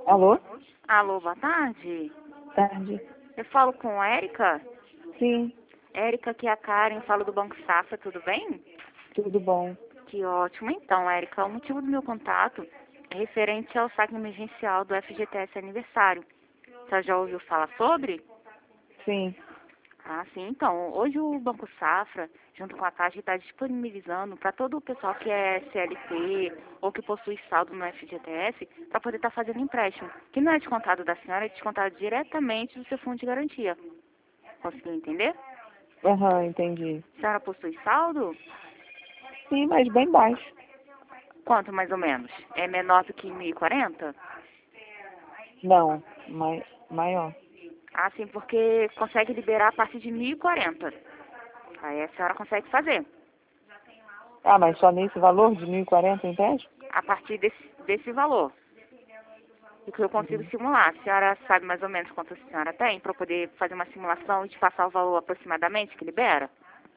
Alô? Alô, boa tarde. Tarde. Eu falo com a Érica. Sim, Érica, aqui é a Karen, falo do Banco Safra, tudo bem? tudo bom. Que ótimo. Então, Érica, o motivo do meu contato é referente ao saque emergencial do FGTS aniversário. Você já ouviu falar sobre? Sim. Ah, sim. Então, hoje o Banco Safra, junto com a Caixa, está disponibilizando para todo o pessoal que é CLT ou que possui saldo no FGTS para poder estar fazendo empréstimo. Que não é descontado da senhora, é descontado diretamente do seu fundo de garantia. Conseguiu entender? Aham, entendi. A senhora possui saldo? Sim, mas bem baixo. Quanto mais ou menos? É menor do que 1.040? Não, maior. Ah, sim, porque consegue liberar a partir de 1.040. Aí a senhora consegue fazer. Ah, mas só nesse valor de 1.040 empréstimo? A partir desse valor. O que eu consigo simular. A senhora sabe mais ou menos quanto a senhora tem para poder fazer uma simulação e te passar o valor aproximadamente que libera?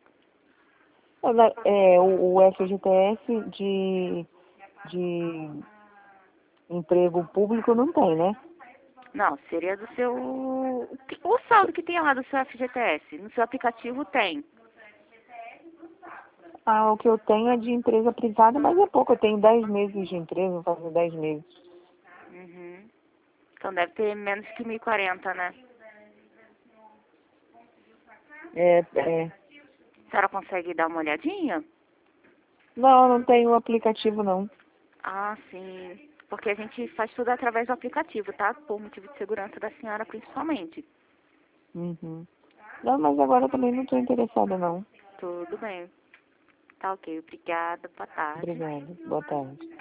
O FGTS de emprego público não tem, né? Não, seria do seu... O saldo que tem lá do seu FGTS. No seu aplicativo tem. Ah, o que eu tenho é de empresa privada, mas é pouco. Eu tenho 10 meses de empresa, vou fazer 10 meses. Uhum. Então deve ter menos que 1.040, né? É. A senhora consegue dar uma olhadinha? Não, não tenho o aplicativo, não. Ah, sim. Porque a gente faz tudo através do aplicativo, tá? Por motivo de segurança da senhora, principalmente. Uhum. Não, mas agora eu também não estou interessada, não. Tudo bem. Tá ok. Obrigada. Boa tarde. Obrigada. Boa tarde.